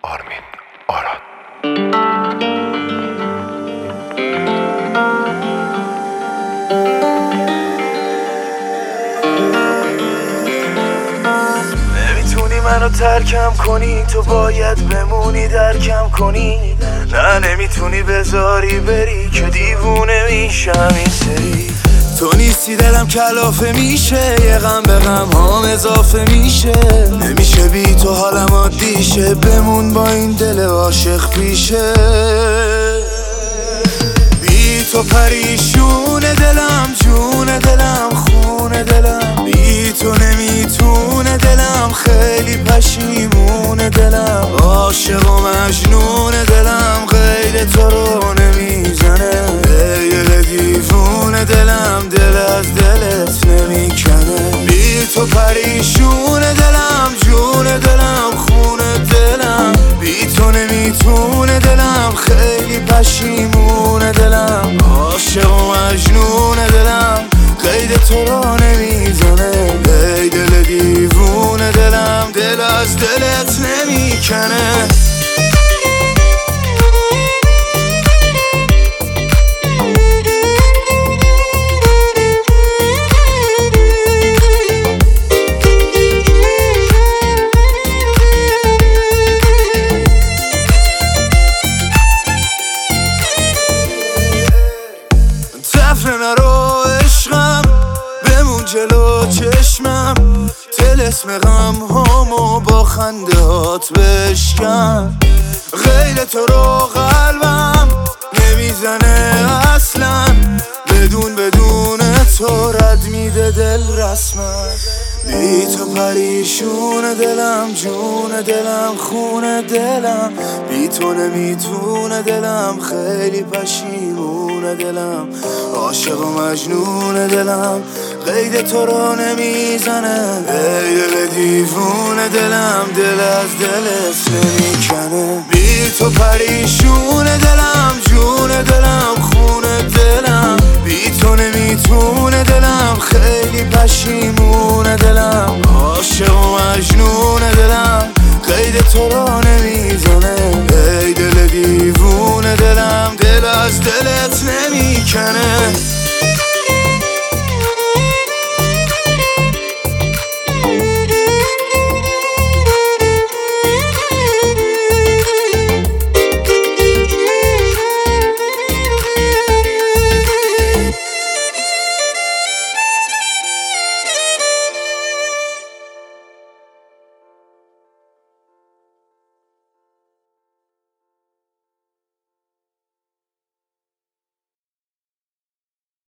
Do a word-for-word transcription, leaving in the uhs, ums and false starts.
آرمین آراد. نمیتونی منو ترکم کنی، تو باید بمونی درکم کنی. نه نمیتونی بذاری بری که دیوونه میشم این سری. تو نیستی دلم کلافه میشه، یه غم به غم هام اضافه میشه. نمیشه بی تو حالم عادیشه، بمون با این دل عاشق پیشه. بی تو پریشون دلم، جون دلم خون دلم. بی تو نمیتونه دلم، خیلی پشیمون دلم. عاشق و مجنون دلم، غیر تو رو نمیزنه. ای دل دیوونه دلم، دل از دلت نمیکنه. بی تو پریشون دلم، جون دلم خون دلم. بی تو نمیتونه دلم، خیلی پشیمون دلم. عاشق و مجنون دلم، غیر تو رو نمیزنه. ای دل دیوونه دلم، دل از دلت نمیکنه. تفره نرو عشقم، بمون جلو چشمم. طلسم غم هامو با خندهات بشکن. غیر تو رو قلبم نمیزنه اصلا. بدون بدون تو رد میده دل رسما. بی تو پریشون دلم، جون دلم خون دلم. بی تو نمیتونه دلم، خیلی پشیمون دلم. عاشق و مجنون دلم، قید تو رو نمیزنه. ای دل دیوونه دلم، دل از دلت نمیکنه. بی تو پریشون دلم، جون دلم خون دلم. بی تو نمیتونه دلم، خیلی پشیمون دلم. عاشق و مجنون دلم، قید تو رو نمیزنه. ای دل دیوونه دلم، دل از دلت نمیکنه.